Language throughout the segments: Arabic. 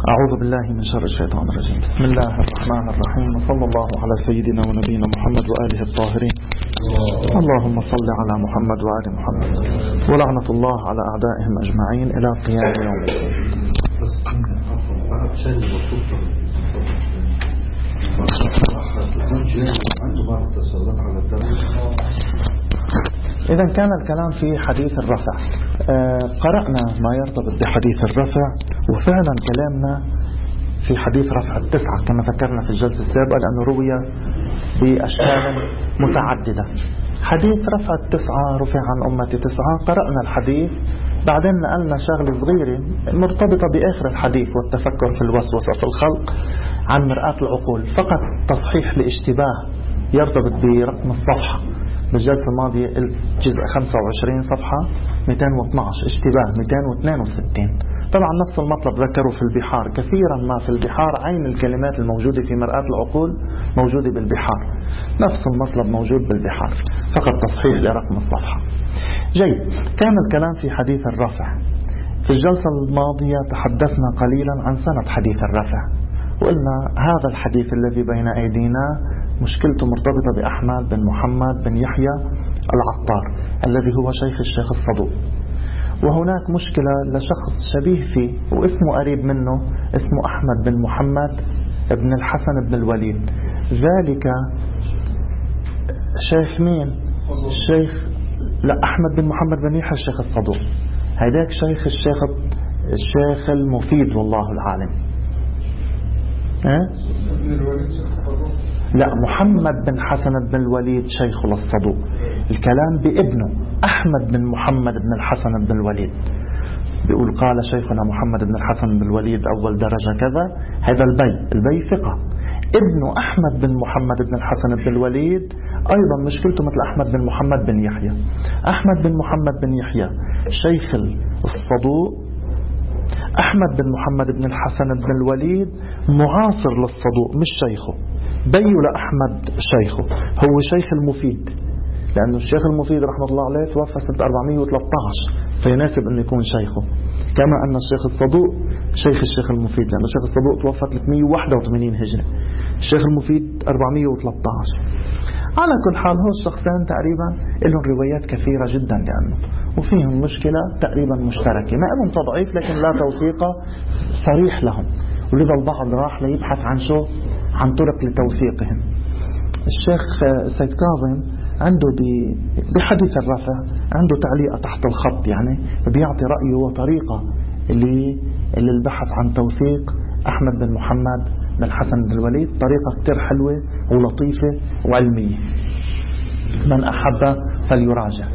أعوذ بالله من شر الشيطان الرجيم. بسم الله الرحمن الرحيم، وصلى الله على سيدنا ونبينا محمد وآله الطاهرين. اللهم صل على محمد وآل محمد، ولعنة الله على أعدائهم أجمعين إلى قيام يوم الدين. إذا كان الكلام في حديث الرفع، قرأنا ما يرتبط بحديث الرفع، وفعلا كلامنا في حديث رفع التسعة كما ذكرنا في الجلسة السابقة، لأنه روي بأشكال متعددة. حديث رفع التسعة، رفع عن أمتي تسعة، قرأنا الحديث، بعدين نقلنا شغلة صغيرة مرتبطة بآخر الحديث والتفكر في الوسوسة في الخلق عن مرآة العقول، فقط تصحيح لاشتباه يرتبط برقم الصفحة. بالجلسة الماضية الجزء 25 صفحة 212 اشتباه 262. طبعا نفس المطلب ذكروا في البحار، كثيرا ما في البحار عين الكلمات الموجودة في مرآة العقول موجودة بالبحار، نفس المطلب موجود بالبحار، فقط تصحيح لرقم الصفحة. جيد، كان الكلام في حديث الرفع. في الجلسة الماضية تحدثنا قليلا عن سند حديث الرفع، وقلنا هذا الحديث الذي بين أيدينا مشكلته مرتبطة بأحمد بن محمد بن يحيى العطار الذي هو شيخ الشيخ الصدوق، وهناك مشكلة لشخص شبيه فيه واسمه قريب منه، اسمه أحمد بن محمد بن الحسن بن الوليد. ذلك شيخ مين؟ أحمد بن محمد بن يحيى الشيخ الصدوق، هذاك شيخ الشيخ المفيد والله العالم. لا، محمد بن حسن بن الوليد شيخ للصدوق، الكلام بابنه أحمد بن محمد بن الحسن بن الوليد. بيقول قال شيخنا محمد بن الحسن بن الوليد أول درجة كذا، هذا البي ثقة. ابنه أحمد بن محمد بن الحسن بن الوليد أيضا مشكلته مثل أحمد بن محمد بن يحيى. أحمد بن محمد بن يحيى شيخ الصدوق، أحمد بن محمد بن الحسن بن الوليد معاصر للصدوق مش شيخه، بيو لأحمد شيخه، هو شيخ المفيد، لأنه الشيخ المفيد رحمة الله عليه توفى سنة 413، فيناسب أن يكون شيخه، كما أن الشيخ الصدوق شيخ الشيخ المفيد، لأن الشيخ الصدوق توفى 381 هجري، الشيخ المفيد 413. على كل حال هو الشخصين تقريبا لهم روايات كثيرة جدا لأنه وفيهم مشكلة تقريبا مشتركة، ما لهم تضعيف لكن لا توثيق صريح لهم، ولذا البعض راح ليبحث عن عن طرق لتوثيقهم. الشيخ سيد كاظم عنده بحديث الرفع عنده تعليقة تحت الخط، يعني بيعطي رأيه وطريقة للبحث عن توثيق أحمد بن محمد بن الحسن بن الوليد، طريقة كتير حلوة ولطيفة وعلمية، من أحب فليراجع.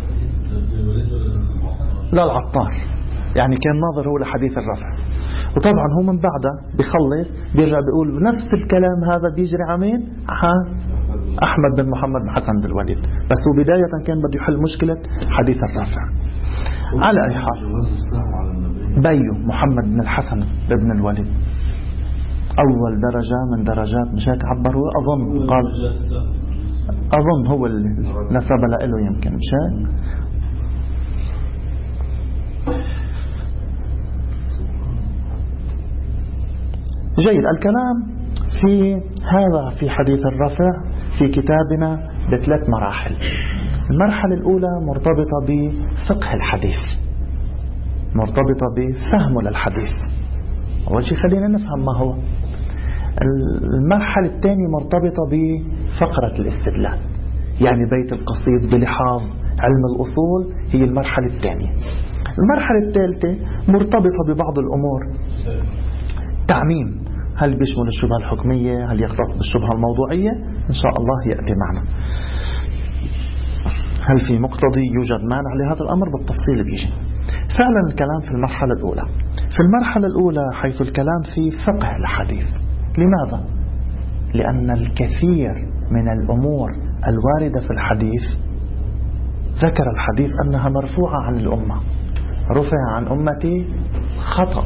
لا، العطار يعني كان ناظر هو لحديث الرفع، وطبعا هو من بعده بيخلص بيرجع بيقول نفس الكلام هذا بيجري عمين أحمد بن محمد بن حسن بن الوليد، بس هو بداية كان بده يحل مشكلة حديث الرفع. على أي حال بيو محمد بن الحسن بن الوليد أول درجة من درجات، مش هيك عبروا؟ أظن قال هو اللي نسب له يمكن، مش هيك؟ جيد، الكلام في هذا في حديث الرفع في كتابنا بثلاث مراحل. المرحلة الأولى مرتبطة بفقه الحديث، مرتبطة بفهمه للحديث، أول شيء خلينا نفهم ما هو. المرحلة الثانية مرتبطة بفقرة الاستدلال، يعني بيت القصيد بلحاظ علم الأصول، هي المرحلة الثانية. المرحلة الثالثة مرتبطة ببعض الأمور، تعميم، هل بيشمل الشبهة الحكمية، هل يختص بالشبهة الموضوعية، إن شاء الله يأتي معنا. هل في مقتضي يوجد مانع لهذا الأمر، بالتفصيل بيجي. فعلا الكلام في المرحلة الأولى. في المرحلة الأولى حيث الكلام في فقه الحديث. لماذا؟ لأن الكثير من الأمور الواردة في الحديث ذكر الحديث أنها مرفوعة عن الأمة، رفع عن أمتي خطأ،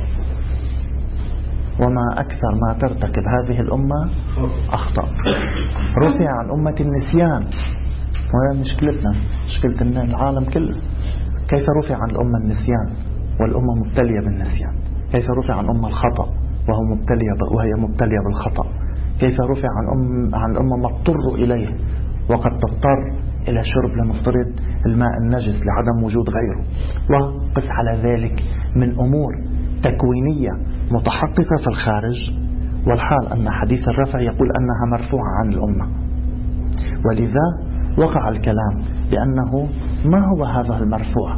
وما أكثر ما ترتكب هذه الأمة أخطأ، رفع عن أمة النسيان، وهي مشكلتنا، مشكلة العالم كله. كيف رفع عن الأمة النسيان والأمة مبتلية بالنسيان؟ كيف رفع عن أمة الخطأ وهي مبتلية بالخطأ؟ كيف رفع عن الأمة ما اضطروا إليه وقد تضطر إلى شرب لنفترض الماء النجس لعدم وجود غيره؟ وقس على ذلك من أمور تكوينية متحققة في الخارج، والحال أن حديث الرفع يقول أنها مرفوعة عن الأمة. ولذا وقع الكلام بأنه ما هو هذا المرفوع.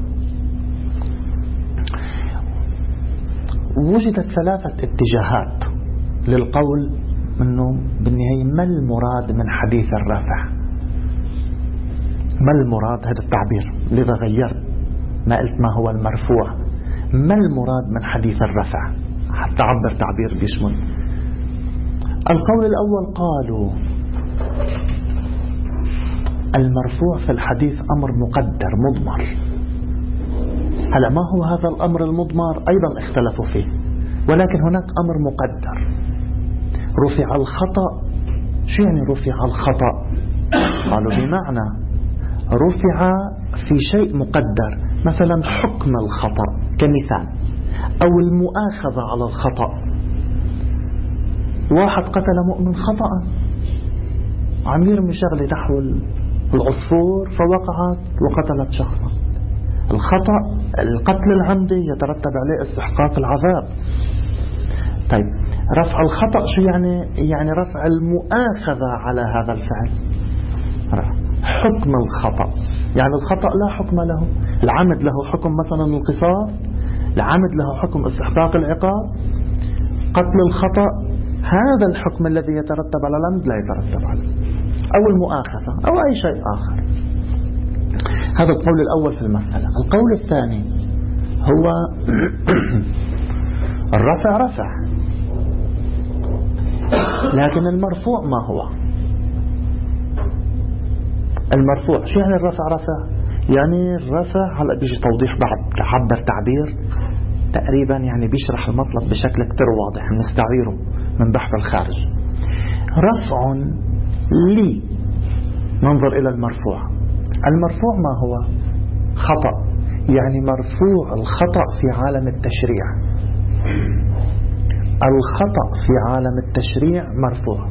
وجدت 3 اتجاهات للقول أنه بالنهاية ما المراد من حديث الرفع، ما المراد، هذا التعبير لذا غيرت ما قلت ما هو المرفوع، ما المراد من حديث الرفع حتى عبر تعبير بيشمل. القول الأول قالوا المرفوع في الحديث أمر مقدر مضمر. هلا ما هو هذا الأمر المضمر أيضا اختلفوا فيه، ولكن هناك أمر مقدر. رفع الخطأ، شو يعني رفع الخطأ؟ قالوا بمعنى رفع في شيء مقدر، مثلا حكم الخطأ كمثال، أو المؤاخذة على الخطأ. واحد قتل مؤمن خطأ، عم يرمي شغلة نحو العصفور فوقعت وقتلت شخصا. الخطأ القتل العمدي يترتب عليه استحقاق العذاب. طيب رفع الخطأ شو يعني؟ يعني رفع المؤاخذة على هذا الفعل. حكم الخطأ يعني الخطأ لا حكم له، العمد له حكم مثلا القصاص، العمد له حكم استحقاق العقاب. قتل الخطأ هذا الحكم الذي يترتب على العمد لا يترتب عليه، أو المؤاخذة أو أي شيء آخر. هذا القول الأول في المسألة. القول الثاني هو الرفع رفع، لكن المرفوع ما هو؟ المرفوع شو يعني الرفع رفع؟ يعني الرفع هلا بيجي توضيح بعد عبر تعبير تقريبا يعني بيشرح المطلب بشكل كتير واضح نستعيره من بحث الخارج. رفع لي ننظر إلى المرفوع. المرفوع ما هو؟ خطأ، يعني مرفوع الخطأ في عالم التشريع. الخطأ في عالم التشريع مرفوع،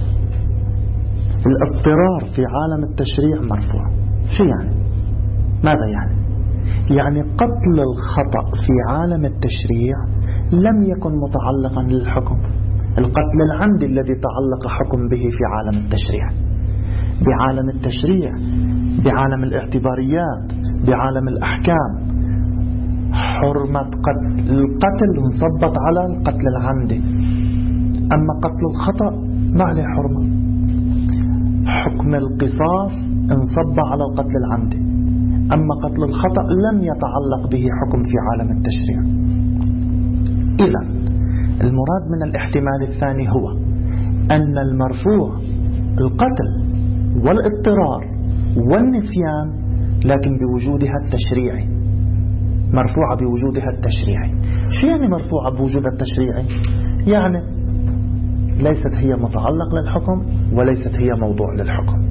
الاضطرار في عالم التشريع مرفوع. شو يعني؟ ماذا يعني؟ يعني قتل الخطأ في عالم التشريع لم يكن متعلقا للحكم. القتل العمدي الذي تعلق حكم به في عالم التشريع، بعالم التشريع، بعالم الاعتباريات، بعالم الأحكام، حرمة القتل انصبت على القتل العمدي، أما قتل الخطأ ما عليه حرمة. حكم القصاص انصب على القتل العمدي، أما قتل الخطأ لم يتعلق به حكم في عالم التشريع. إذن المراد من الاحتمال الثاني هو أن المرفوع القتل والاضطرار والنسيان، لكن بوجودها التشريعي، مرفوعة بوجودها التشريعي. شو يعني مرفوعة بوجودها التشريعي؟ يعني ليست هي متعلق للحكم وليست هي موضوع للحكم.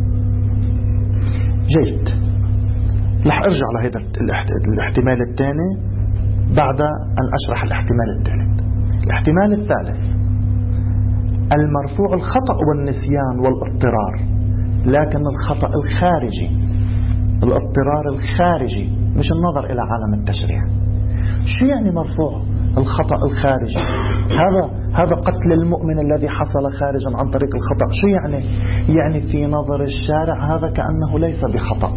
جيد، رح أرجع لهذا الاحتمال الثاني بعد أن أشرح الاحتمال الثالث. الاحتمال الثالث المرفوع الخطأ والنسيان والاضطرار، لكن الخطأ الخارجي، الاضطرار الخارجي، مش النظر إلى عالم التشريع. شو يعني مرفوع الخطأ الخارجي؟ هذا قتل المؤمن الذي حصل خارجا عن طريق الخطأ. شو يعني؟ يعني في نظر الشارع هذا كأنه ليس بخطأ،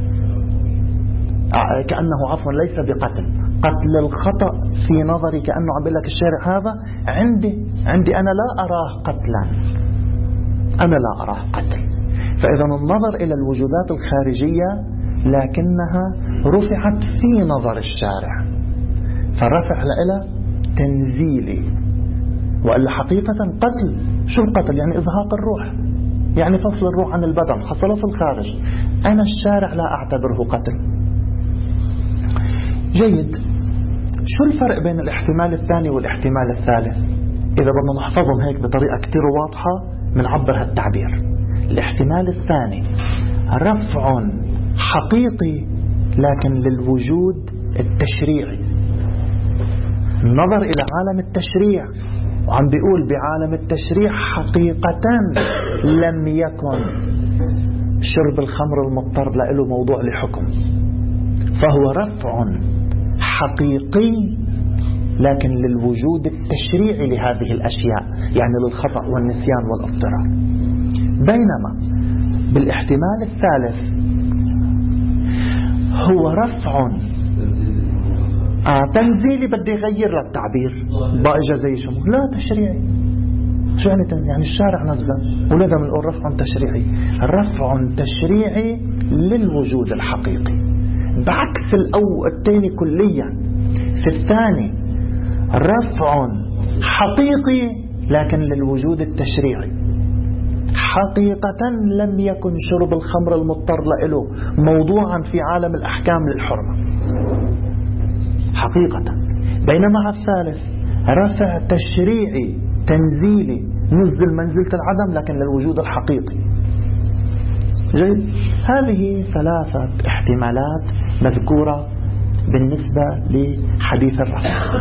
كأنه عفوا ليس بقتل. قتل الخطأ في نظري كأنه عم بيقول لك الشارع هذا عندي أنا لا أراه قتلا، أنا لا أراه قتل. فإذا النظر إلى الوجودات الخارجية لكنها رفعت في نظر الشارع، فالرفع لها تنزيلي، وإلا حقيقة قتل. شو القتل؟ يعني إزهاق الروح، يعني فصل الروح عن البدن، حصل في الخارج. أنا الشارع لا أعتبره قتل. جيد، شو الفرق بين الاحتمال الثاني والاحتمال الثالث؟ إذا بدنا نحفظهم هيك بطريقة كتير واضحة بنعبر هالتعبير. الاحتمال الثاني رفع حقيقي لكن للوجود التشريعي، النظر إلى عالم التشريع، وعم بيقول بعالم التشريع حقيقة لم يكن شرب الخمر المضطر له موضوع لحكم، فهو رفع حقيقي لكن للوجود التشريعي لهذه الأشياء، يعني للخطأ والنسيان والاضطرار. بينما بالاحتمال الثالث هو رفع تنزيلي، بدي يغير للتعبير بقى زي شمو لا تشريعي. شو يعني الشارع نزل ولذا بنقول رفع تشريعي، رفع تشريعي للوجود الحقيقي بعكس الثاني كليا. في الثاني رفع حقيقي لكن للوجود التشريعي. حقيقة لم يكن شرب الخمر المضطر له موضوعا في عالم الأحكام للحرمة حقيقة. بينما الثالث رفع تشريعي تنزيلي نزل منزلة العدم لكن للوجود الحقيقي. جيد. هذه ثلاثة احتمالات مذكورة بالنسبة لحديث الرفع،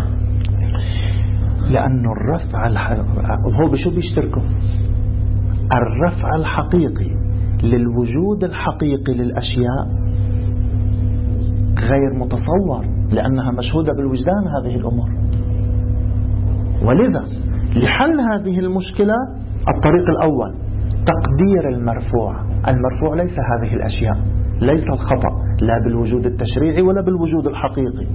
لأن الرفع هو بشو بيشتركوا؟ الرفع الحقيقي للوجود الحقيقي للأشياء غير متصور لأنها مشهودة بالوجدان هذه الأمور. ولذا لحل هذه المشكلة الطريق الأول تقدير المرفوع. المرفوع ليس هذه الأشياء، ليس الخطأ لا بالوجود التشريعي ولا بالوجود الحقيقي.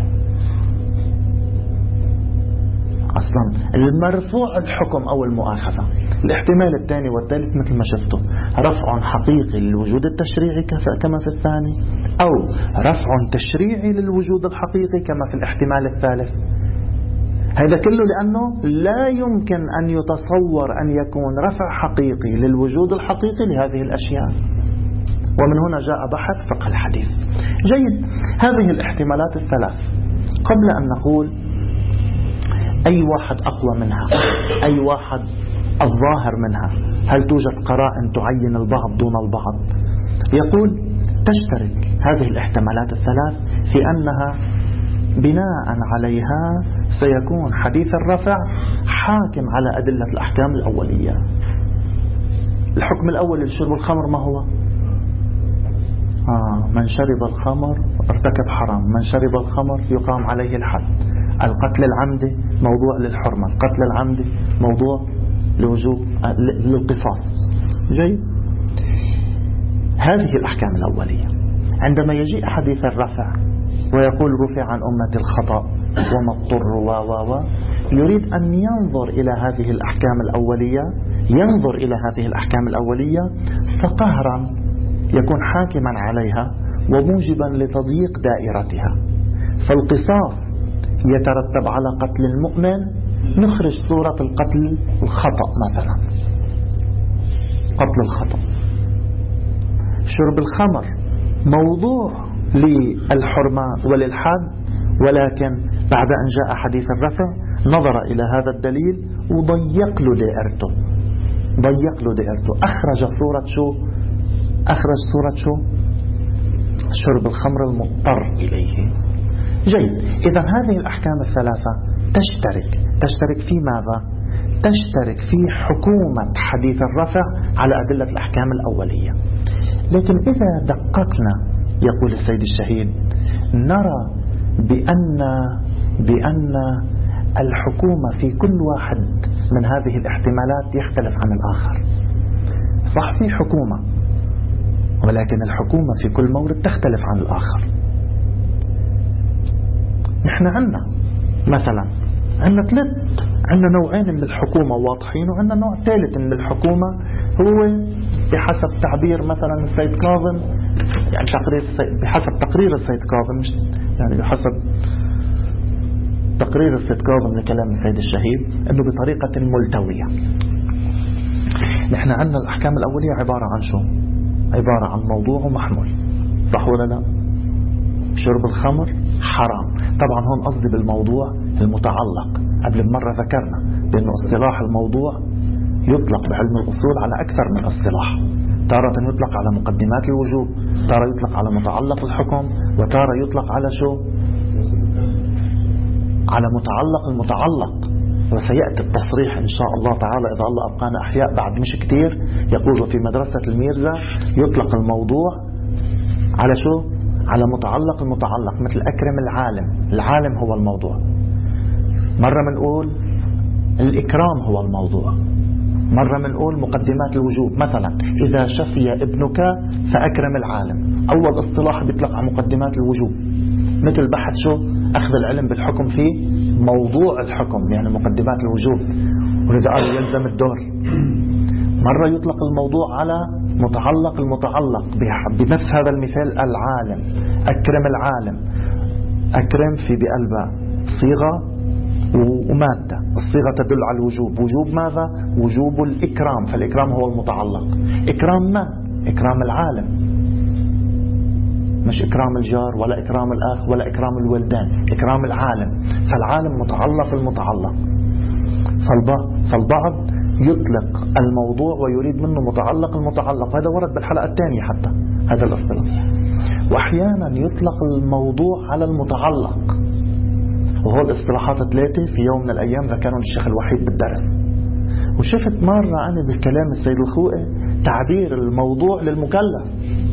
أصلا المرفوع الحكم أو المؤاخذة. الاحتمال الثاني والثالث مثل ما شفتوا رفع حقيقي للوجود التشريعي كما في الثاني، أو رفع تشريعي للوجود الحقيقي كما في الاحتمال الثالث. هذا كله لأنه لا يمكن أن يتصور أن يكون رفع حقيقي للوجود الحقيقي لهذه الأشياء. ومن هنا جاء بحث فقه الحديث. جيد. هذه الاحتمالات الثلاث قبل أن نقول أي واحد أقوى منها، أي واحد الظاهر منها، هل توجد قرائن تعين البعض دون البعض؟ يقول تشترك هذه الاحتمالات الثلاث في أنها بناء عليها سيكون حديث الرفع حاكم على أدلة الأحكام الأولية. الحكم الأول لشرب الخمر ما هو؟ من شرب الخمر ارتكب حرام، من شرب الخمر يقام عليه الحد. القتل العمدي موضوع للحرمة، القتل العمدي موضوع لوجوب للقصاص. جيد. هذه الأحكام الأولية. عندما يجيء حديث الرفع ويقول رفع عن أمة الخطأ وما اضطر يريد أن ينظر إلى هذه الأحكام الأولية، ينظر إلى هذه الأحكام الأولية فقهرا يكون حاكما عليها وموجبا لتضييق دائرتها. فالقصاص يترتب على قتل المؤمن، نخرج صورة القتل الخطأ مثلا، قتل الخطأ. شرب الخمر موضوع للحرمة وللحد، ولكن بعد أن جاء حديث الرفع نظر إلى هذا الدليل وضيق له دائرته، أخرج صورة شو؟ أخرج صورة شو؟ شرب الخمر المضطر إليه. جيد. إذن هذه الأحكام الثلاثة تشترك في ماذا؟ تشترك في حكومة حديث الرفع على أدلة الأحكام الأولية. لكن إذا دققنا يقول السيد الشهيد نرى بأن الحكومة في كل واحد من هذه الاحتمالات يختلف عن الآخر. صح في حكومة، ولكن الحكومة في كل مورد تختلف عن الآخر. نحن عندنا مثلا عندنا نوعين من الحكومة واضحين، وعندنا نوع ثالث من الحكومة هو بحسب تعبير مثلا السيد كاظم، يعني بحسب تقرير السيد كاظم، مش يعني بحسب تقرير السيد كاظم لكلام السيد الشهيد انه بطريقة ملتوية. نحن عندنا الأحكام الأولية عبارة عن شو؟ عبارة عن موضوع ومحمول، صح ولا لا؟ شرب الخمر حرام. طبعا هون قصدي بالموضوع المتعلق. قبل مرة ذكرنا بأنه اصطلاح الموضوع يطلق بعلم الأصول على أكثر من اصطلاح. تارة يطلق على مقدمات الوجوب، تارة يطلق على متعلق الحكم، وتارة يطلق على شو؟ على متعلق المتعلق. وسيأتي التصريح إن شاء الله تعالى إذا الله أبقانا أحياء بعد مش كتير. يقول وفي مدرسة الميرزا يطلق الموضوع على شو؟ على متعلق المتعلق، مثل أكرم العالم. العالم هو الموضوع. مرة منقول الإكرام هو الموضوع، مرة منقول مقدمات الوجوب. مثلا إذا شفي ابنك فأكرم العالم، أول اصطلاح بيطلق على مقدمات الوجوب، مثل بحث شو؟ أخذ العلم بالحكم في موضوع الحكم، يعني مقدمات الوجوب، ولذا قال يلزم الدور. مرة يطلق الموضوع على متعلق المتعلق بنفس هذا المثال، العالم، أكرم العالم. أكرم في بقلبها صيغة ومادة، الصيغة تدل على الوجوب. وجوب ماذا؟ وجوب الإكرام، فالإكرام هو المتعلق. إكرام من؟ إكرام العالم، مش إكرام الجار ولا إكرام الأخ ولا إكرام الولدان، إكرام العالم. فالعالم متعلق المتعلق. فالبعض يطلق الموضوع ويريد منه متعلق المتعلق، هذا ورد بالحلقة الثانية حتى هذا الاصطلاح. وأحيانا يطلق الموضوع على المتعلق، وهو الاصطلاحات الثلاثة في يوم من الأيام ذكرهم الشيخ الوحيد بالدرس. وشفت مرة أنا بالكلام السيد الخوئي تعبير الموضوع للمكلف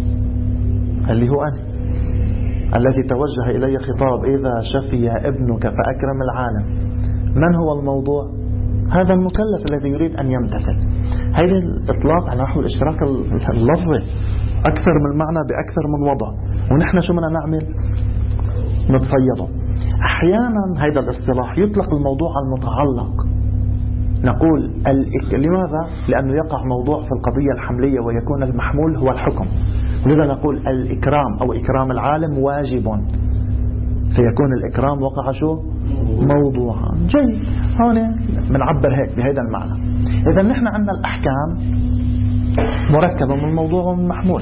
اللي هو أنا، الذي توجه إلي خطاب إذا شفي ابنك فأكرم العالم. من هو الموضوع؟ هذا المكلف الذي يريد أن يمتثل. هذا الإطلاق على نحو الاشتراك اللفظي أكثر من معنى بأكثر من وضع، ونحن شو بدنا نعمل؟ نتفيضه. أحيانا هذا الاصطلاح يطلق الموضوع على المتعلق، نقول لماذا؟ لأنه يقع موضوع في القضية الحملية ويكون المحمول هو الحكم، ولذا نقول الإكرام أو إكرام العالم واجب، فيكون الإكرام وقع شو؟ موضوعا. جيد، هون بنعبر هيك بهذا المعنى. إذا نحن عندنا الأحكام مركبة من موضوع ومن محمول.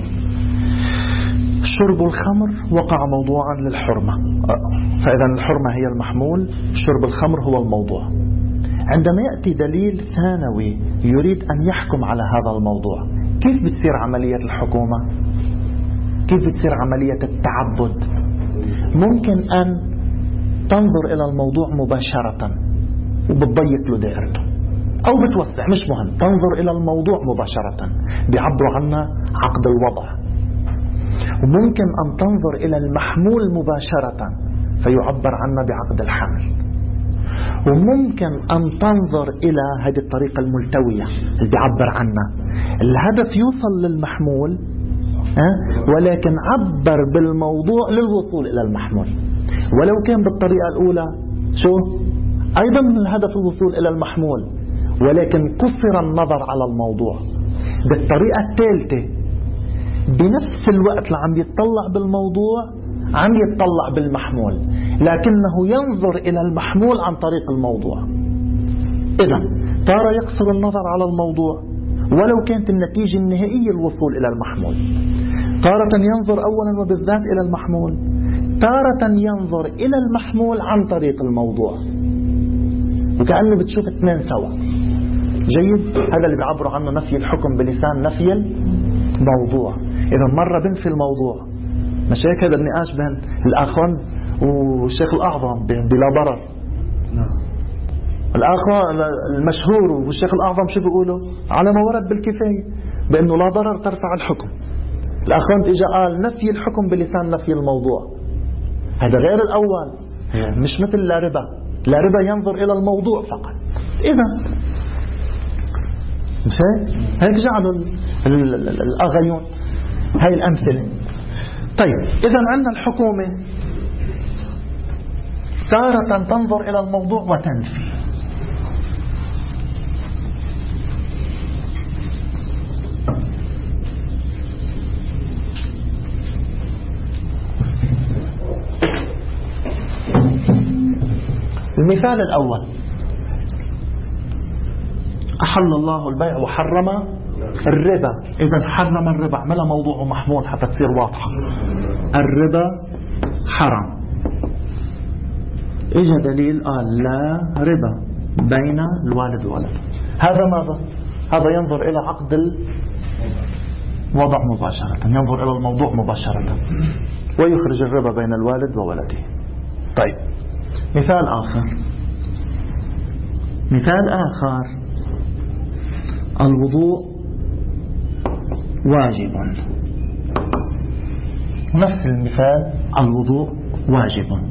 شرب الخمر وقع موضوعا للحرمة، فإذا الحرمة هي المحمول، شرب الخمر هو الموضوع. عندما يأتي دليل ثانوي يريد أن يحكم على هذا الموضوع، كيف بتصير عملية الحكومة؟ كيف بتصير عملية التعبد؟ ممكن أن تنظر إلى الموضوع مباشرة وبتضيق له دائرته، أو بتوسع، مش مهم، تنظر إلى الموضوع مباشرة بيعبروا عنه عقد الوضع. وممكن أن تنظر إلى المحمول مباشرة فيعبر عنه بعقد الحمل. وممكن أن تنظر إلى هذه الطريقة الملتوية اللي بيعبر عنها الهدف يوصل للمحمول، ولكن عبر بالموضوع للوصول إلى المحمول. ولو كان بالطريقة الأولى شو؟ أيضا الهدف الوصول إلى المحمول، ولكن قصر النظر على الموضوع. بالطريقة الثالثة بنفس الوقت اللي عم يتطلع بالموضوع عم يتطلع بالمحمول، لكنه ينظر إلى المحمول عن طريق الموضوع. إذن تارة يقصر النظر على الموضوع ولو كانت النتيجة النهائية الوصول إلى المحمول، تارة ينظر أولا وبالذات إلى المحمول، تارة ينظر إلى المحمول عن طريق الموضوع، وكأنه بتشوف اثنين سوا. جيد، هذا اللي بيعبروا عنه نفي الحكم بلسان نفي الموضوع. إذا مرة بنفي الموضوع، مش هيك هذا النقاش بين الأخوان والشيخ الأعظم بلا ضرر. الأخوان المشهور والشيخ الأعظم شو بيقولوا؟ على ما ورد بالكفاية بأنه لا ضرر ترفع الحكم. الأخوان إجا قال نفي الحكم بلسان نفي الموضوع. هذا غير الأول، مش مثل لا ربا. لا ربا ينظر إلى الموضوع فقط. إذا هيك جعلوا الأغيون هاي الأمثلة. طيب، إذا عندنا الحكومة تارة تنظر إلى الموضوع وتنفي. المثال الأول: أحل الله البيع وحرم الربا. إذا حرم الربا، عملها موضوع ومحمول حتى تصير واضحة. الربا حرام. إجا دليل قال لا ربا بين الوالد وولده. هذا ماذا؟ هذا ينظر إلى عقد الوضع مباشرة، ينظر إلى الموضوع مباشرة ويخرج الربا بين الوالد وولده. طيب، مثال آخر: مثال آخر: الوضوء واجب. نفس المثال: الوضوء واجب.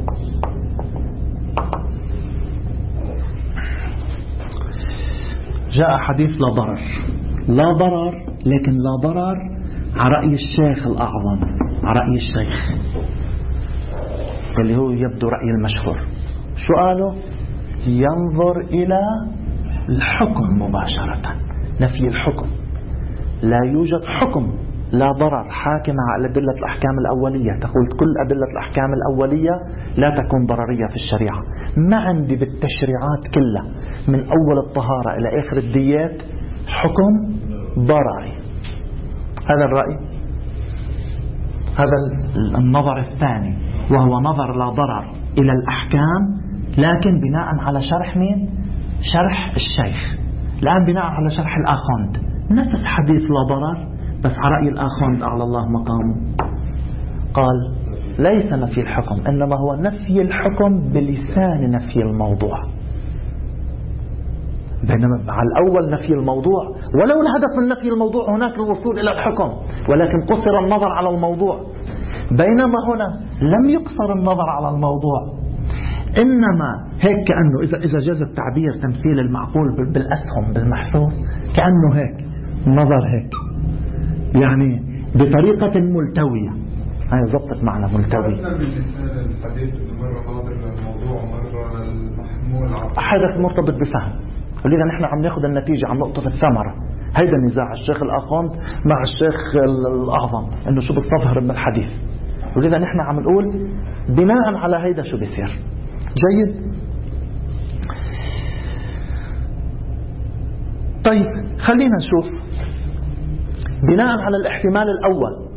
جاء حديث لا ضرر. لا ضرر، لكن لا ضرر على رأي الشيخ الأعظم، على رأي الشيخ اللي هو يبدو رأي المشهور. شو قالوا؟ ينظر إلى الحكم مباشرة، نفي الحكم. لا يوجد حكم لا ضرر حاكم على أدلة الأحكام الأولية. تقول كل أدلة الأحكام الأولية لا تكون ضررية في الشريعة. ما عندي بالتشريعات كلها من أول الطهارة إلى آخر الديات حكم ضرري. هذا الرأي، هذا النظر الثاني، وهو نظر لا ضرر إلى الأحكام، لكن بناء على شرح مين؟ شرح الشيخ. الآن بناء على شرح الآخوند، نفس حديث لا ضرر بس على رأي الآخوند أعلى الله مقامه. قال ليس نفي الحكم، إنما هو نفي الحكم بلسان نفي الموضوع. بينما على الأول نفي الموضوع، ولو الهدف من نفي الموضوع هناك الوصول إلى الحكم، ولكن قصر النظر على الموضوع. بينما هنا لم يقصر النظر على الموضوع، إنما هيك كأنه إذا جاز التعبير تمثيل المعقول بالأسهم بالمحسوس، كأنه هيك نظر هيك، يعني بطريقة ملتوية. هاي ضبطت معنى ملتوي. حدث مرتبط بفهم، ولذا نحن عم ناخذ النتيجة، عم نقطة الثمرة. هيدا نزاع الشيخ الآخوند مع الشيخ الأعظم، إنه شو بيستظهر من الحديث، ولذا نحن عم نقول بناء على هيدا شو بيصير. جيد. طيب خلينا نشوف بناء على الاحتمال الأول.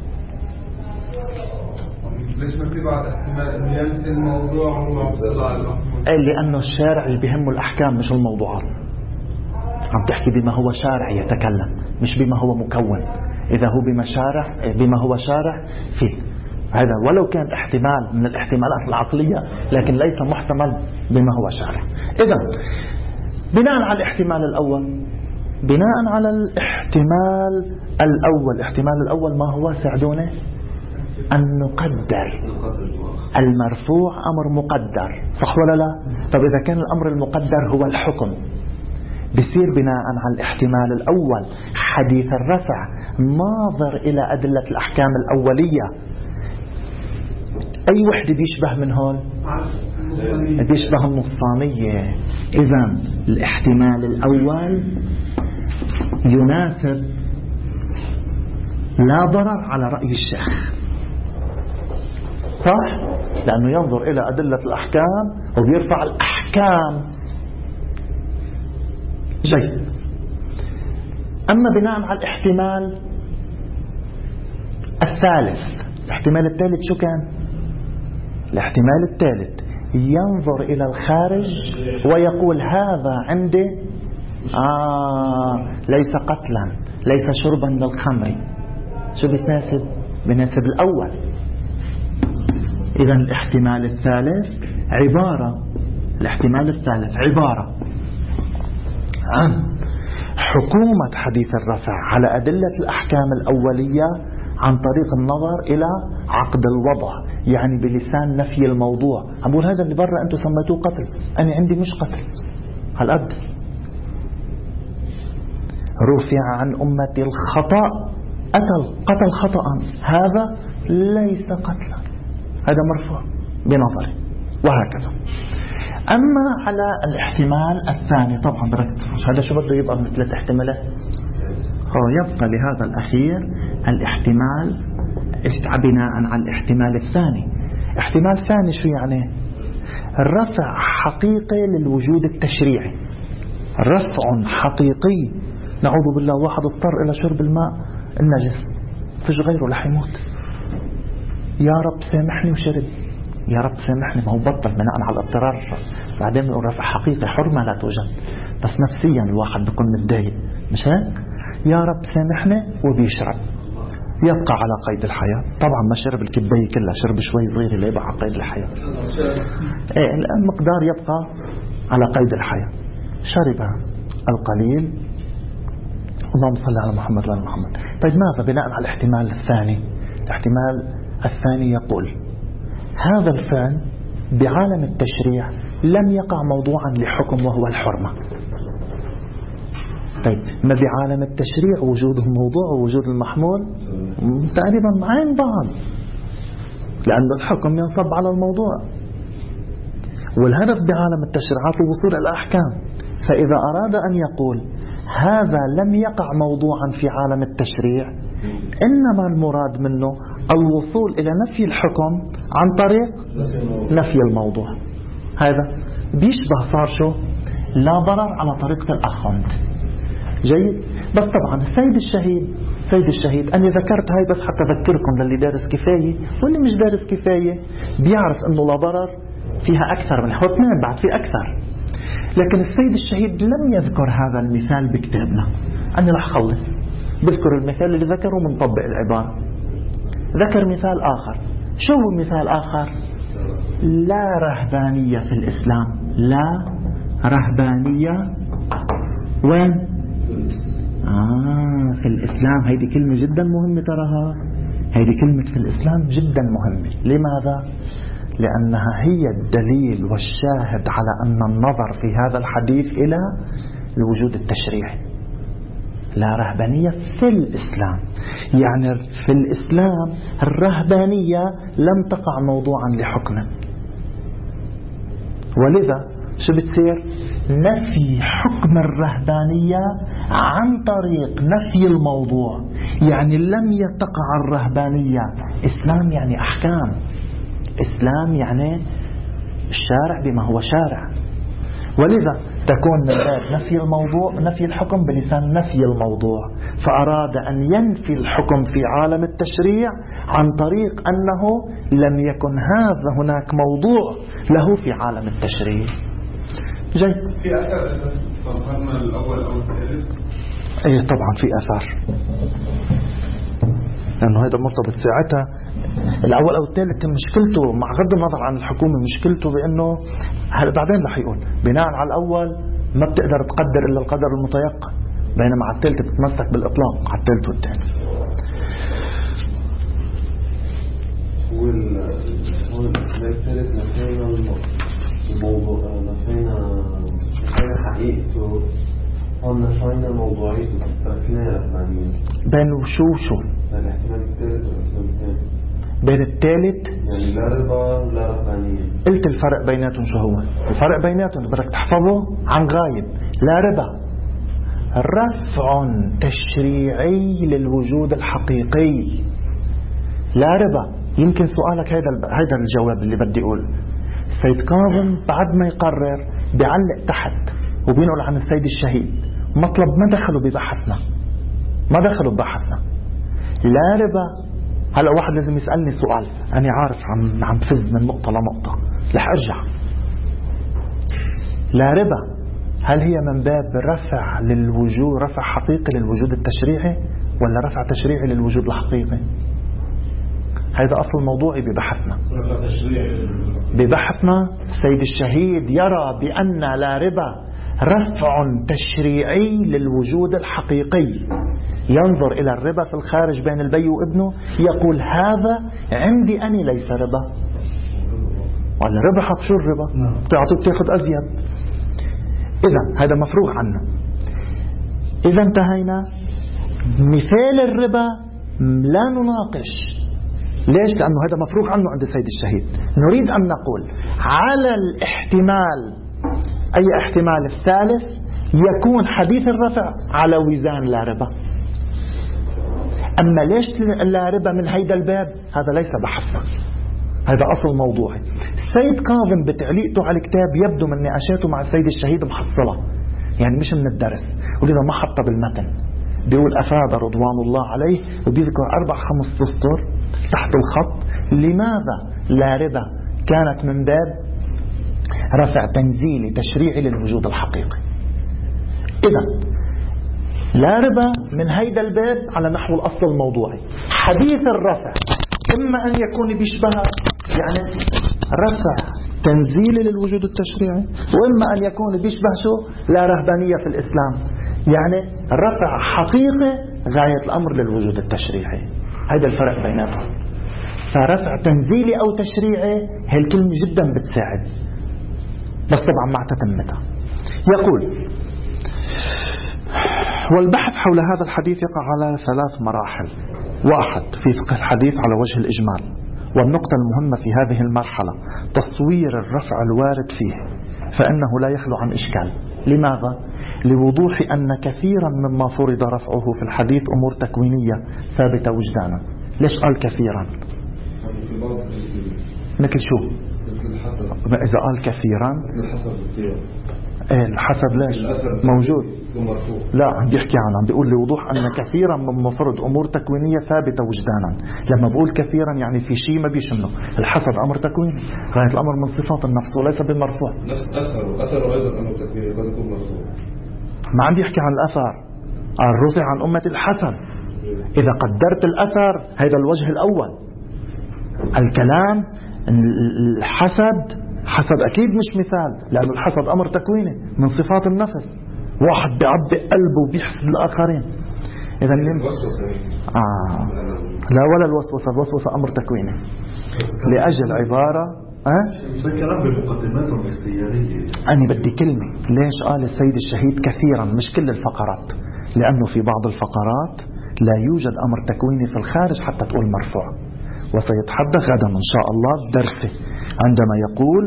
ليش ما في بعد احتمال انه ينفي الموضوع هو صلة المحمول؟ لأنه الشارع اللي بيهمه الأحكام مش الموضوعات. عم تحكي بما هو شارع يتكلم، مش بما هو مكون. إذا هو بما هو شارع فيه هذا، ولو كان احتمال من الاحتمالات العقلية، لكن ليس محتمل بما هو شارع. إذا بناء على الاحتمال الأول، بناء على الاحتمال الأول، الاحتمال الأول ما هو؟ ساعدوني. أن نقدر المرفوع أمر مقدر، صح ولا لا؟ طب إذا كان الأمر المقدر هو الحكم، بصير بناء على الاحتمال الأول حديث الرفع ناظر إلى أدلة الأحكام الأولية. أي وحدة بيشبه من هون؟ بيشبه النصانية. إذن الاحتمال الأول يناسب لا ضرر على رأي الشيخ، صح؟ لأنه ينظر إلى أدلة الأحكام وبيرفع الأحكام. جيد. أما بناء على الاحتمال الثالث، الاحتمال الثالث شو كان؟ الاحتمال الثالث ينظر إلى الخارج ويقول هذا عندي ليس قتلا، ليس شربا للخمر. شو بيناسب؟ بيناسب الأول. إذن الاحتمال الثالث عبارة، الاحتمال الثالث عبارة عن حكومة حديث الرفع على أدلة الأحكام الأولية عن طريق النظر إلى عقد الوضع، يعني بلسان نفي الموضوع. عم بقول هذا اللي برا أنتم سميتوه قتل، أنا عندي مش قتل، هالقد. رفع عن أمتي الخطأ، قتل خطأ، هذا ليس قتلا، هذا مرفوع بنظري، وهكذا. أما على الاحتمال الثاني طبعا بركز، هذا شو بده يبقى من 3 احتمالات؟ يبقى لهذا الأخير الاحتمال بناء على الاحتمال الثاني. احتمال ثاني شو يعني؟ الرفع حقيقي للوجود التشريعي، رفع حقيقي. نعوذ بالله، واحد اضطر إلى شرب الماء النجس، فيش غيره رح يموت، يا رب سامحني وشرب، يا رب سامحني، ما هو بطل بناء على الاضطرار. بعدين بنقول رفع حقيقي، حرمة لا توجد، بس نفسيا الواحد بيكون متضايق، مش هيك؟ يا رب سامحني وبيشرب، يبقى على قيد الحياة. طبعا ما شرب الكباية كلها، شرب شوي صغير اللي يبقى على قيد الحياة. المقدار يبقى على قيد الحياة، شرب القليل، اللهم صل على محمد وعلى محمد. طيب ماذا بناء على الاحتمال الثاني؟ الاحتمال الثاني يقول هذا الفعل بعالم التشريع لم يقع موضوعا لحكم وهو الحرمة. طيب ما بعالم التشريع وجود الموضوع ووجود المحمول تقريبا عين بعض، لأن الحكم ينصب على الموضوع، والهدف بعالم التشريعات الوصول إلى الأحكام. فإذا أراد أن يقول هذا لم يقع موضوعا في عالم التشريع، إنما المراد منه الوصول إلى نفي الحكم عن طريق نفي الموضوع. هذا بيشبه صار شو؟ لا ضرر على طريقة الأخوند. جيد. بس طبعا سيد الشهيد أنا ذكرت هاي بس حتى أذكركم للي دارس كفاية واللي مش دارس كفاية بيعرف أنه لا ضرر فيها أكثر من اثنين، بعد في أكثر. لكن السيد الشهيد لم يذكر هذا المثال بكتابنا. أنا رح خلص بذكر المثال اللي ذكره ومنطبق العبارة. ذكر مثال آخر. شو هو مثال آخر؟ لا رهبانية في الإسلام. لا رهبانية وين؟ في الإسلام. هيدي كلمة جدا مهمة تراها. هيدي كلمة في الإسلام جدا مهمة. لماذا؟ لأنها هي الدليل والشاهد على أن النظر في هذا الحديث إلى الوجود التشريعي. لا رهبانية في الإسلام، يعني في الإسلام الرهبانية لم تقع موضوعا لحكمه، ولذا شو بتصير؟ نفي حكم الرهبانية عن طريق نفي الموضوع. يعني لم يتقع الرهبانية. إسلام يعني أحكام، إسلام يعني الشارع بما هو شارع، ولذا تكون من باب نفي الموضوع نفي الحكم بلسان نفي الموضوع. فأراد أن ينفي الحكم في عالم التشريع عن طريق أنه لم يكن هناك موضوع له في عالم التشريع. جيد. في أثر فهمنا الأول أو الثالث؟ أي طبعا في أثر، لأنه هذا مرتبط ساعتها. الأول أو الثالث مشكلته مع غض النظر عن الحكومة مشكلته بأنه بعدين رح يقول بناء على الأول ما بتقدر تقدر إلا القدر المتيقن، بينما على الثالث بتتمسك بالإطلاق على الثالث والثاني. والثالث نفينا الموضوع، نفينا حقيقته، ونفينا موضوعيته، تركناه يعني بين شو الاحتمال الثالث والاحتمال الثاني. بين الثالث يعني لا ربا ولا رهبانية. قلت الفرق بيناتهم شو هو؟ الفرق بيناتهم بدك تحفظه عن غايب. لا ربا رفع تشريعي للوجود الحقيقي. لا ربا. يمكن سؤالك هيدا الجواب اللي بدي اقول. السيد كاظم بعد ما يقرر بيعلق تحت وبينقل عن السيد الشهيد مطلب ما دخلوا ببحثنا. لا ربا. هلا واحد لازم يسألني سؤال، أنا عارف عم فز من نقطة لنقطة، رح أرجع. لا ربا هل هي من باب رفع للوجود، رفع حقيقي للوجود التشريعي، ولا رفع تشريعي للوجود الحقيقي؟ هذا أصل موضوعي ببحثنا. السيد الشهيد يرى بأن لا ربا رفع تشريعي للوجود الحقيقي، ينظر إلى الربا في الخارج بين البي وابنه يقول هذا عندي أنا ليس ربا. ولا ربا حق شو الربا؟ بتاخد أزيد. إذا هذا مفروغ عنه. إذا انتهينا. مثال الربا لا نناقش. ليش؟ لأنه هذا مفروغ عنه عند السيد الشهيد. نريد أن نقول على الاحتمال، أي احتمال الثالث، يكون حديث الرفع على وزان لا ربا. أما ليش لا ربا من هيدا الباب؟ هذا ليس بحثنا، هذا أصل موضوعي. السيد كاظم بتعليقته على الكتاب يبدو من نقاشاته مع السيد الشهيد محصلة، يعني مش من الدرس، ولذا ما حطها بالمتن. بيقول أفاد رضوان الله عليه، وبيذكر 4-5 أسطر تحت الخط لماذا لا ربا كانت من باب رفع تنزيلي تشريعي للوجود الحقيقي. إذا لا ربا من هيدا الباب على نحو الأصل الموضوعي. حديث الرفع إما أن يكون بيشبه يعني رفع تنزيلي للوجود التشريعي، وإما أن يكون بيشبه شو؟ لا رهبانية في الإسلام، يعني رفع حقيقي غاية الأمر للوجود التشريعي. هذا الفرق بيناتهم. فرفع تنزيلي أو تشريعي هي الكلمة جدا بتساعد، بس طبعا مع تتمتها. يقول: والبحث حول هذا الحديث يقع على 3 مراحل. 1 في فقه الحديث على وجه الإجمال، والنقطة المهمة في هذه المرحلة تصوير الرفع الوارد فيه، فإنه لا يخلو عن إشكال. لماذا؟ لوضوح أن كثيرا مما فرض رفعه في الحديث أمور تكوينية ثابتة وجدانا. ليش قال كثيرا؟ مثل شو؟ إذا قال كثيرا الحسب ليش موجود؟ لا، عم بيحكي عم بيقول لوضوح أن كثيرا من مفرد أمور تكوينية ثابتة وجدانا. لما بقول كثيرا يعني في شيء ما بيشمله. الحسد أمر تكويني، غاية الأمر من صفات النفس وليس بمرفوع. نفس أثر أيضا أمر تكويني قد يكون مرفوع. ما عم بيحكي عن الأثر، الرفع عن أمة الحسد. إذا قدرت الأثر هذا الوجه الأول. الكلام الحسد، حسد أكيد مش مثال، لأن الحسد أمر تكويني من صفات النفس. واحد بيعبئ قلبه وبيحسد الآخرين. إذا لا، ولا الوسوسة أمر تكويني لأجل عبارة كلام بالمقدمات الاختيارية. أنا بدي كلمة. ليش قال السيد الشهيد كثيرا مش كل الفقرات؟ لأنه في بعض الفقرات لا يوجد أمر تكويني في الخارج حتى تقول مرفوع، وسيتحدث غدا إن شاء الله بدرسه عندما يقول: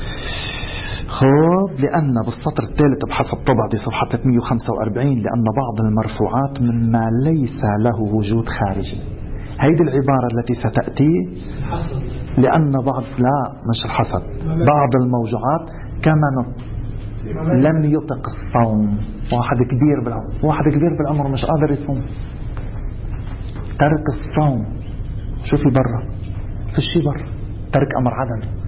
لأن بالسطر الثالث بحسب طبعتي صفحة 345 لأن بعض المرفوعات مما ليس له وجود خارجي. هذه العبارة التي ستأتي لأن بعض، لا مش الحسد، بعض الموجوعات كما لم يطق الصوم. واحد كبير بالعمر مش قادر يصوم، ترك الصوم. شو في برا؟ في الشيء برا، ترك أمر عدمي.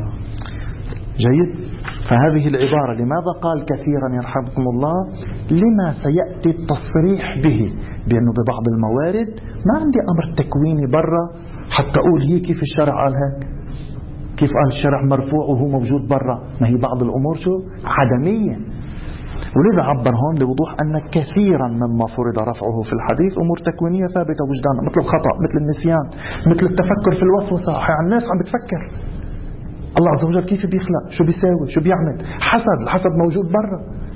جيد. فهذه العبارة لماذا قال كثيرا يرحمكم الله؟ لما سيأتي التصريح به، بأنه ببعض الموارد ما عندي أمر تكويني برا حتى أقول هي كيف الشرع قال هيك، كيف قال الشرع مرفوع وهو موجود برا. ما هي بعض الأمور شو؟ عدمية. ولذا عبر هون لوضوح أن كثيرا مما فرض رفعه في الحديث أمور تكوينية ثابتة وجدانا، مثل الخطأ، مثل النسيان، مثل التفكر في الوسوسة. الناس عم بتفكر الله عز وجل كيف بيخلق، شو بيساوي، شو بيعمل. الحسد موجود برا.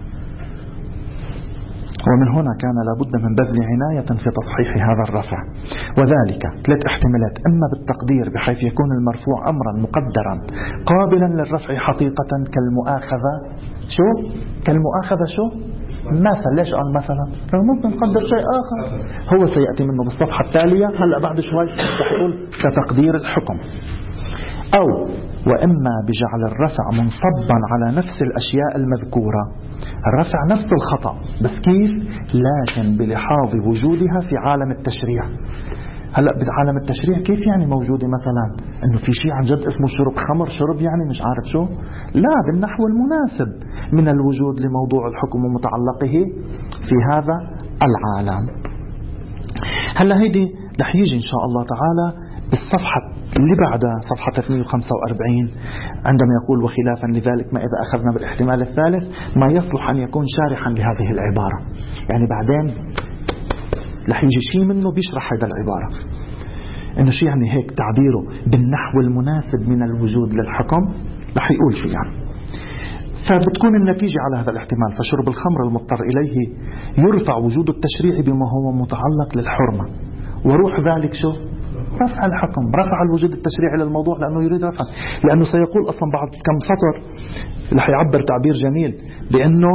ومن هنا كان لابد من بذل عناية في تصحيح هذا الرفع، وذلك 3 احتمالات: إما بالتقدير بحيث يكون المرفوع أمرا مقدرا قابلا للرفع حقيقة كالمؤاخذة. شو كالمؤاخذة؟ شو مثلا؟ ليش قال مثلا؟ ممكن نقدر شيء آخر هو سيأتي منه بالصفحة التالية هلأ بعد شوي رح يقول كتقدير الحكم. أو وإما بجعل الرفع منصبا على نفس الأشياء المذكورة، الرفع نفس الخطأ بس كيف؟ لكن بلحاظ وجودها في عالم التشريع. هلأ بعالم التشريع كيف يعني موجودة؟ مثلا إنه في شيء عن جد اسمه شرب خمر، شرب يعني مش عارف شو، لا، بالنحو المناسب من الوجود لموضوع الحكم ومتعلقه في هذا العالم. هلأ هيدي رح يجي إن شاء الله تعالى بالصفحة اللي بعدها، صفحة 345، عندما يقول: وخلافا لذلك ما إذا أخذنا بالاحتمال الثالث ما يصلح أن يكون شارحا لهذه العبارة. يعني بعدين رح يجي شيء منه بيشرح هذا العبارة، إنه شيء يعني هيك تعبيره بالنحو المناسب من الوجود للحكم، رح يقول شيء يعني. فبتكون النتيجة على هذا الاحتمال: فشرب الخمر المضطر إليه يرفع وجود التشريع بما هو متعلق للحرمة، وروح ذلك شو؟ رفع الحكم، رفع الوجود التشريعي للموضوع لأنه يريد رفع. لأنه سيقول أصلا بعد كم سطر رح يعبر تعبير جميل بأنه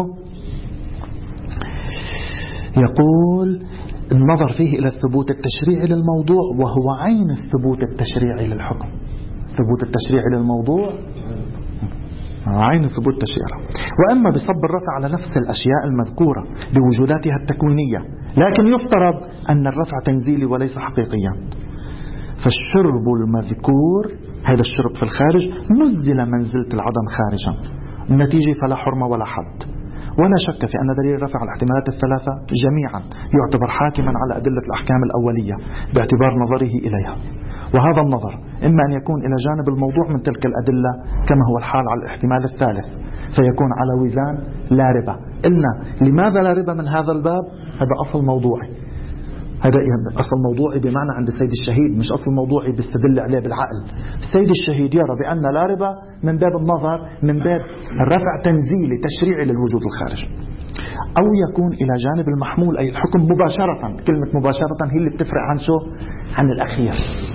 يقول: النظر فيه إلى الثبوت التشريعي للموضوع وهو عين الثبوت التشريعي للحكم. ثبوت التشريعي للموضوع عين الثبوت التشريعي. وأما بصب الرفع على نفس الأشياء المذكورة بوجوداتها التكوينية، لكن يفترض أن الرفع تنزيلي وليس حقيقيا، فالشرب المذكور هذا الشرب في الخارج نزل منزلة العدم خارجا، النتيجة فلا حرمة ولا حد. ولا شك في أن دليل رفع الاحتمالات الثلاثة جميعا يعتبر حاكما على أدلة الأحكام الأولية باعتبار نظره إليها، وهذا النظر إما أن يكون إلى جانب الموضوع من تلك الأدلة كما هو الحال على الاحتمال الثالث، فيكون على وزان لا ربا. قلنا لماذا لا ربا من هذا الباب؟ هذا أصل موضوعي، هذا أصل موضوعي بمعنى عند السيد الشهيد، مش أصل موضوعي بيستدل عليه بالعقل. السيد الشهيد يرى بأن لا ربا من باب النظر، من باب الرفع تنزيلي تشريعي للوجود الخارجي. أو يكون إلى جانب المحمول أي الحكم مباشرة. كلمة مباشرة هي اللي بتفرق عن شو؟ عن الأخير،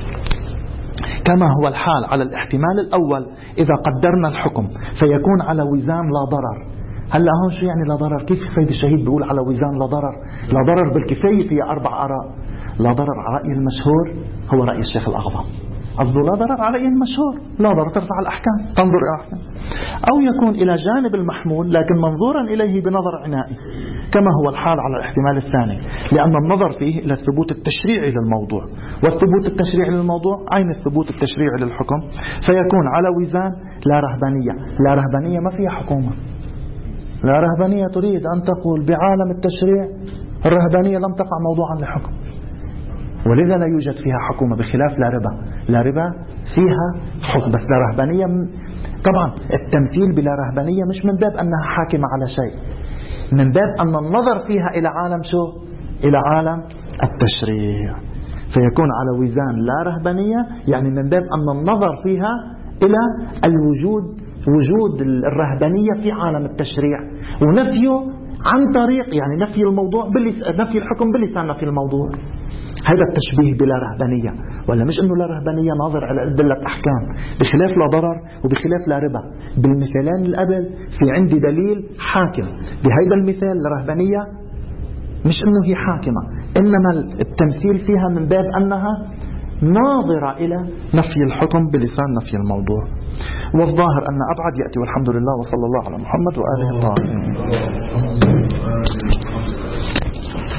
كما هو الحال على الاحتمال الأول إذا قدرنا الحكم فيكون على وزان لا ضرر. هلا هون شو يعني لا ضرر؟ كيف السيد الشهيد بيقول على وزان لا ضرر؟ لا ضرر بالكفاية فيها 4 آراء. لا ضرر على رأي المشهور هو رأي الشيخ الأعظم، قصده لا ضرر على رأي المشهور، لا ضرر ترفع الأحكام، تنظر إلى الأحكام. أو يكون إلى جانب المحمول لكن منظورا إليه بنظر عنائي كما هو الحال على الاحتمال الثاني، لأن النظر فيه إلى الثبوت التشريعي للموضوع، والثبوت التشريعي للموضوع عين الثبوت التشريعي للحكم، فيكون على وزان لا رهبانية. لا رهبانية ما فيها حكومة. لا رهبانية تريد أن تقول بعالم التشريع الرهبانية لم تقع موضوعا لحكم، ولذا لا يوجد فيها حكومة، بخلاف لا ربا. لا ربا فيها حكم، بس لا رهبانية. طبعا التمثيل بلا رهبانية مش من باب أنها حاكمة على شيء، من باب أن النظر فيها إلى عالم شو؟ إلى عالم التشريع، فيكون على وزان لا رهبانية، يعني من باب أن النظر فيها إلى الوجود، وجود الرهبانية في عالم التشريع، ونفيه عن طريق يعني نفي الموضوع نفي الحكم بلسان نفي الموضوع. هذا التشبيه بلا رهبانية، ولا مش انه لا رهبانية ناظر على أدلة أحكام، بخلاف لا ضرر وبخلاف لا ربا. بالمثالين القبل في عندي دليل حاكم، بهذا المثال الرهبانية مش انه هي حاكمة، انما التمثيل فيها من باب انها ناظرة إلى نفي الحكم بلسان نفي الموضوع. والظاهر أن أبعد يأتي، والحمد لله وصلى الله على محمد وآله الطاهرين.